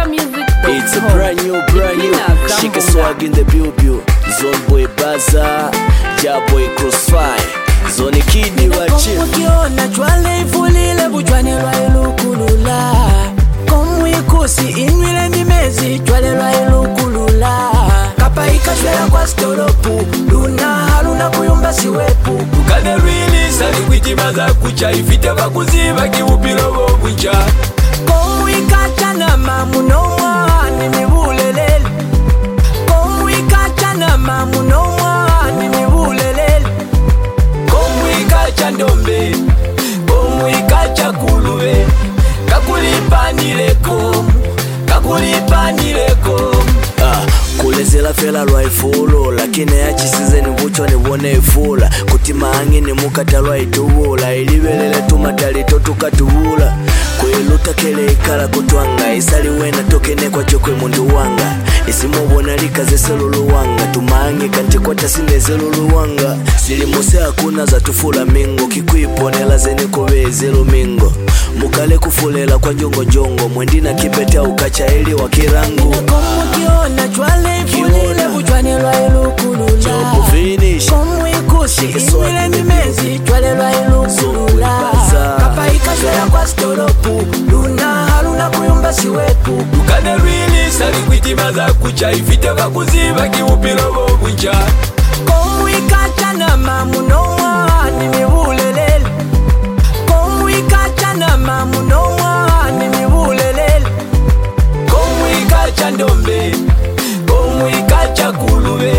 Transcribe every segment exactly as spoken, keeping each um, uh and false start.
music. It's a brand new, brand new. Shake a swag in the bubu. Zone boy baza, ja boy crossfire. Zone kidi wachi. Ukiona chwale ifulile bujwane lwa ilukulula. Komu ikusi inwile nimezi chwale lwa ilukulula. Kapa ikashwela kwa storopu, luna haluna kuyumba siwepu. Tukane really sali kwijimaza kucha ifite vakuziva kiupirovo kucha. Komu ikachana mamu no mwani mibulelele. Komu ikachana mamu no mwani mibulelele. Komu ikacha ndombe, komu ikacha kulube. Kakulipanileko, kakulipanileko. Ah, kulezela fela lwa ifulu. Lakine ya chisize ni vucho ni wone ifula. Kutima hangi ni mukata lwa itubula. Ilibelele tumatali totuka tubula. Kweluta kele ikala kutwanga. Isali wena tokene kwa chokwe mundu wanga. Isimo bonalika ze selulu wanga. Tumahangi kanti kwa tasine zelulu wanga. Silimuse hakuna za tufula mingo. Kikuiponela zeni kowe zelu mingo. Mukale kufulela kwa njongo njongo. Mwendina kibete ukacha ili wakirangu. Komu kiona chwale ifulile bujwane lwa ilukulula. Jobu finish. Komu ikusi inwile nimezi chwale lwa ilukulula. Kapa ikashwela kwa storopu, luna haluna kuyumba siwepu. Tukane really sali kwijimaza kucha ifite vakuziva kiupirovo kucha. Komu ikachana mamu no mwani mibulelele. Komu ikachana mamu no mwani mibulelele. Komu ikacha ndombe, komu ikacha kulube.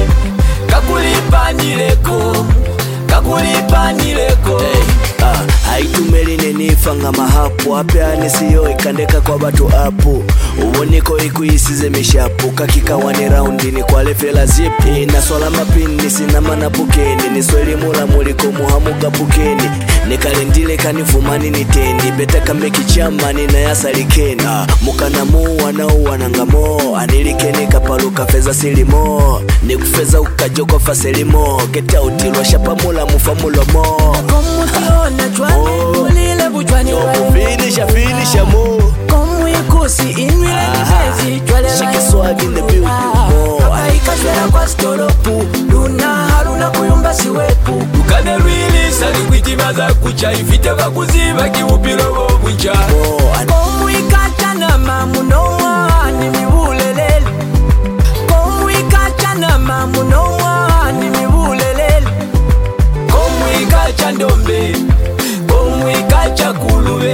Kakulipanileko, kakulipanileko. Hey, ah, haitumeline nifanga mahapu. Apea nisiyo ikandeka kwa batu apu. Uwoniko ikuisize mishapu. Kakika wani raundi ni kwa lefela zipi. Naswala mapini sinama na pukeni. Nisweli mula muliko muhamuga pukeni. Nikalendile kanifumani nitendi. Beta kambeki chamani na yasalikeni. ah, Mukana muwa na uwa nangamo. Anilikeni kapaluka feza silimo. Nikufeza ukajoko faselimo. Geta utilwa shapa mula mufamulo mo. Komu kiona chwale ifulile bujwane lwa Jobu finisha finisha mo. Komu ikusi inwile nimezi chwale lwa Shake a swag in the building. ilukulula. Kapa ikashwela kwa storopu, luna haluna kuyumba siwepu. Tukane really sali kwijimaza kucha ifite vakuziva kiupirovo kucha. Komu ikachana mamu no mwani mibulelele. Komu ikachana mamu no mwani mibulelele. Komu ikacha ndombe, komu ikacha kulube.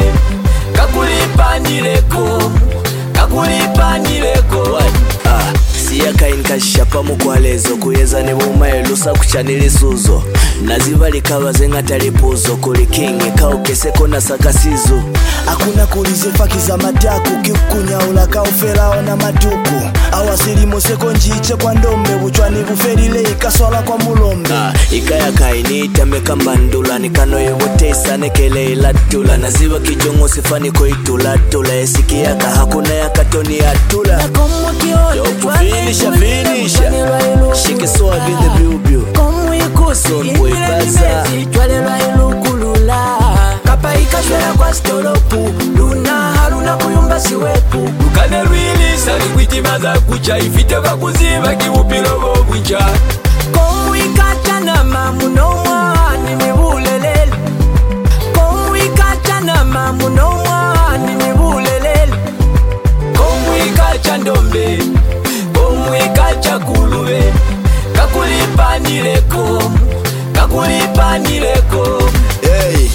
Kakulipanileko, kakulipanileko. Ah, siyaka inkashapa mukwalezo. Kuyeza ne bumaelusa kuchanili suzo. Naziva likaba zenga talipuzo. Kuli kingi kaukeseko na sakasizo. Hakuna kulize faki za mataku. Kikukunyaula kaufelao na matuku. Awasili moseko njiche kwa ndombe. Buchwani buferile ikaswala kwa mulombe. Ah, ikaya kainita meka mbandula. Nikano yewotesa nekele ilatula. Naziva kijongo sifani koitulatula. Esikiyaka hakuna ya katoni atula. Komu kiona Jobu chwale finisha ifulile finisha. bujwane lwa ilukulula. Shake a swag in the bubu. Komu ikusi Zone boy inwile baza. nimezi chwale lwa ilukulula. Kapa ikashwela kwa storopu, luna haluna kuyumba siwepu. Tukane really sali kwijimaza kucha ifite vakuziva kiupirovo kucha. Komu ikachana mamu no mwani mibulelele. Komu ikachana mamu no mwani mibulelele. Komu ikacha ndombe, komu ikacha kulube. Kakulipanileko, kakulipanileko. Hey,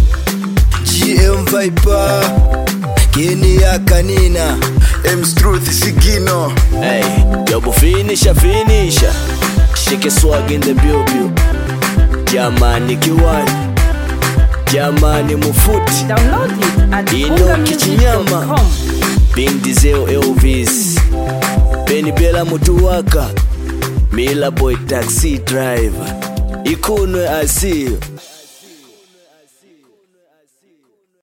G M Viper, Keni ya Kanina, M Struth Sigino. Hey, Jobu finisha finisha. Shake a swag in the bubu. Jamani kiwani. Jamani mufuti. Download it at Ino bunga music kichinyama. dot com. Bindizeo Elvis. Beni Bela Mutuwaka. Mila Boy Taxi Driver. Ikunwe I see you.